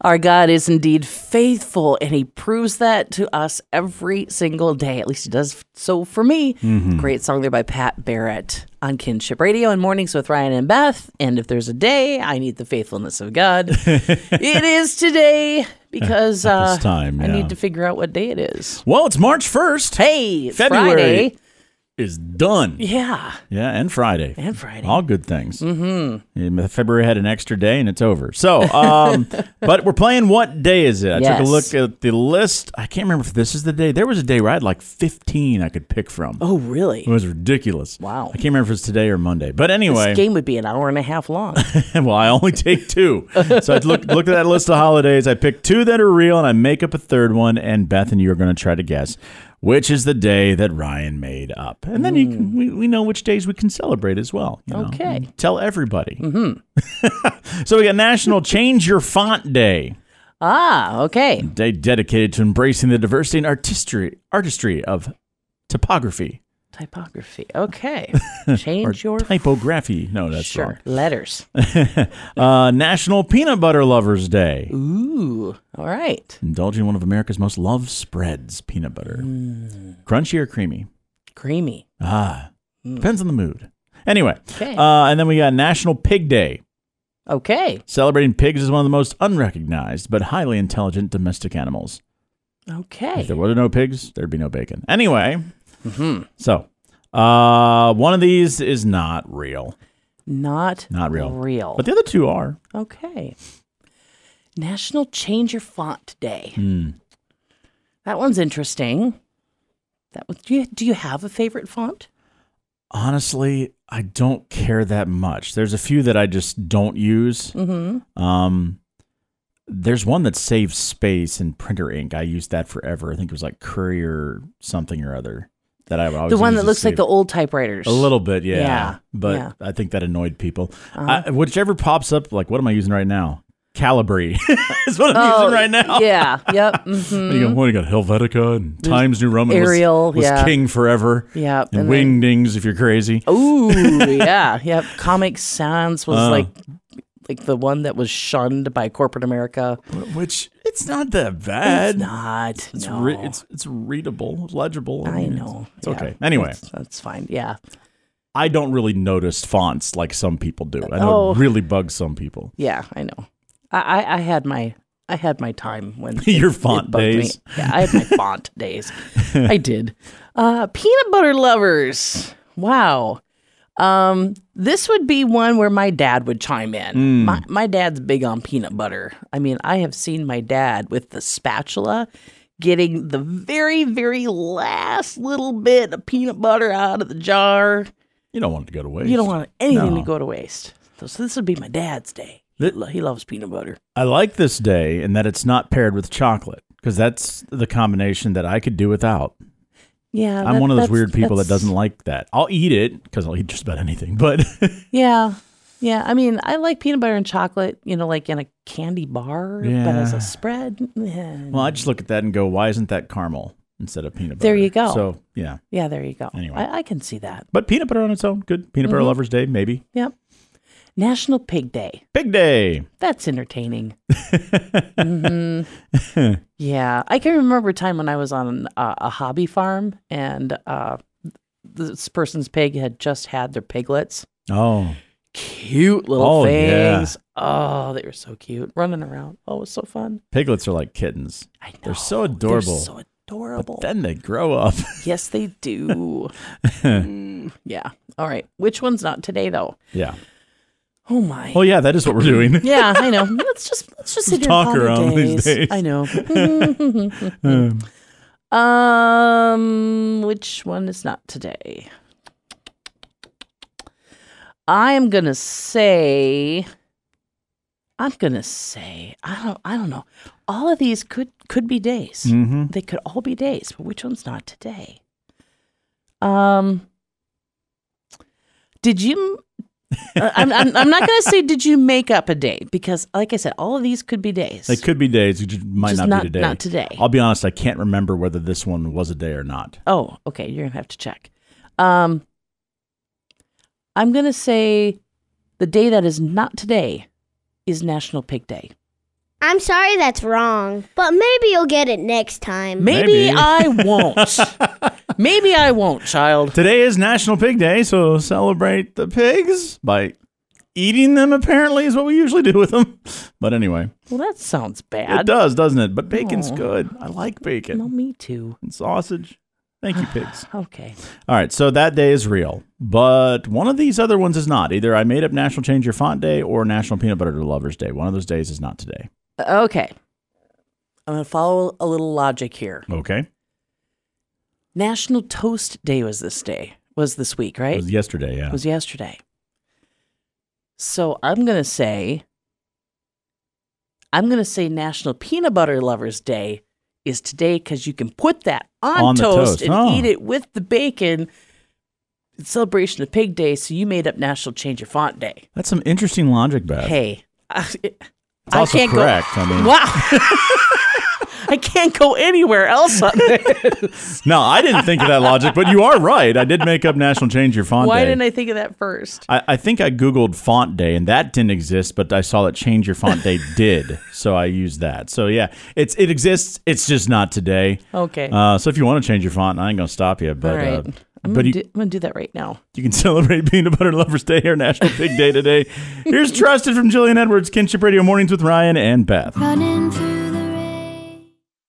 Our God is indeed faithful, and he proves that to us every single day. At least he does so for me. Great song there by Pat Barrett on Kinship Radio and Mornings with Ryan and Beth. And if there's a day I need the faithfulness of God, it is today, because this time, I need to figure out what day it is. Well, it's March 1st. Hey, it's February Friday. Is done. Yeah. Yeah, and Friday. All good things. February had an extra day, and it's over. So, but we're playing What Day Is It? I took a look at the list. I can't remember if this is the day. There was a day where I had like 15 I could pick from. Oh, really? It was ridiculous. Wow. I can't remember if it's today or Monday. But anyway. This game would be an hour and a half long. Well, I only take 2. So I looked at that list of holidays. I picked 2 that are real, and I make up a third one, and Beth and you are going to try to guess which is the day that Ryan made up. And then we know which days we can celebrate as well. Okay. Tell everybody. So we got National Change Your Font Day. Ah, okay. Day dedicated to embracing the diversity and artistry of typography. Typography. Okay. Change your typography. No, that's sure. wrong. Letters. National Peanut Butter Lovers Day. Ooh. All right. Indulging in one of America's most loved spreads, peanut butter. Crunchy or creamy? Creamy. Depends on the mood. Anyway. Okay. And then we got National Pig Day. Okay. Celebrating pigs is one of the most unrecognized but highly intelligent domestic animals. Okay. If there were no pigs, there'd be no bacon. Anyway. So, one of these is not real. Not real. But the other 2 are. Okay. National Change Your Font Day. That one's interesting. Do you have a favorite font? Honestly, I don't care that much. There's a few that I just don't use. There's one that saves space in printer ink. I used that forever. I think it was like Courier something or other. That I would always the one use that to looks like save. the old typewriters. A little bit, yeah. Yeah, But yeah. I think that annoyed people. Whichever pops up, like, what am I using right now? Calibri is what I'm using right now. Yeah, yep. You got Helvetica and Times New Roman. Arial, was king forever. Yeah. And Wingdings if you're crazy. Ooh, yeah, yep. Comic Sans was like the one that was shunned by corporate America. Which, it's not that bad. It's not. It's readable, it's legible. I know. It's okay. Anyway. That's fine. Yeah. I don't really notice fonts like some people do. I know it really bugs some people. Yeah, I know. I had my time when your font days. Me. Yeah, I had my font days. I did. Peanut butter lovers. Wow. This would be one where my dad would chime in. My dad's big on peanut butter. I mean, I have seen my dad with the spatula getting the very, very last little bit of peanut butter out of the jar. You don't want it to go to waste. You don't want anything to go to waste. So this would be my dad's day. He loves peanut butter. I like this day in that it's not paired with chocolate, because that's the combination that I could do without. Yeah, I'm one of those weird people that doesn't like that. I'll eat it because I'll eat just about anything, but yeah. I mean, I like peanut butter and chocolate, like in a candy bar, but as a spread. Well, I just look at that and go, why isn't that caramel instead of peanut butter? There you go. So yeah, there you go. Anyway, I can see that. But peanut butter on its own, good. Peanut butter lovers day, maybe. Yep. National Pig Day. Pig Day. That's entertaining. Yeah. I can remember a time when I was on a hobby farm and this person's pig had just had their piglets. Oh. Cute little things. Yeah. Oh, they were so cute. Running around. Oh, it was so fun. Piglets are like kittens. I know. They're so adorable. They're so adorable. But then they grow up. Yes, they do. Yeah. All right. Which one's not today, though? Yeah. Oh my! Well, yeah, that is what we're doing. Yeah, I know. Let's just sit here talk and around these days. I know. Which one is not today? I'm gonna say. I don't know. All of these could be days. They could all be days, but which one's not today? Did you? I'm not going to say did you make up a day, because like I said, all of these could be days. They could be days. It might Just not be today. Not today. I'll be honest, I can't remember whether this one was a day or not. Oh, okay. You're going to have to check. I'm going to say the day that is not today is National Pig Day. I'm sorry that's wrong, but maybe you'll get it next time. Maybe Maybe. I won't. Maybe I won't, child. Today is National Pig Day, so celebrate the pigs by eating them, apparently, is what we usually do with them. But anyway, Well, that sounds it bad. does, doesn't it? But bacon's Oh. good. I like bacon No, me too. and sausage. Thank you, pigs. Okay. All right, so that day is real, but one of these other ones is not. Either I made up National Change Your Font Day or National Peanut Butter Lovers Day. One of those days is not today. Okay. I'm going to follow a little logic here. Okay? National Toast Day was this week, It right? was yesterday, yeah. It was yesterday. So I'm going to say National Peanut Butter Lovers Day is today because you can put that on the toast toast. and Oh. eat it with the bacon. It's celebration of Pig Day, so you made up National Change Your Font Day. That's some interesting logic, Beth. Hey, it's also correct. Go, I mean, wow. I can't go anywhere else on this. no, I didn't think of that logic, but you are right. I did make up National Change Your Font Why Day. didn't I think of that first? I think I Googled Font Day, and that didn't exist, but I saw that Change Your Font Day did, so I used that. So, yeah, it exists. It's just not today. Okay. So if you want to change your font, I ain't going to stop you. But, All right. I'm but going to do that right now. you can celebrate Peanut Butter Lovers Day or National Pig Day today. Here's Trusted from Jillian Edwards, Kinship Radio Mornings with Ryan and Beth. Running through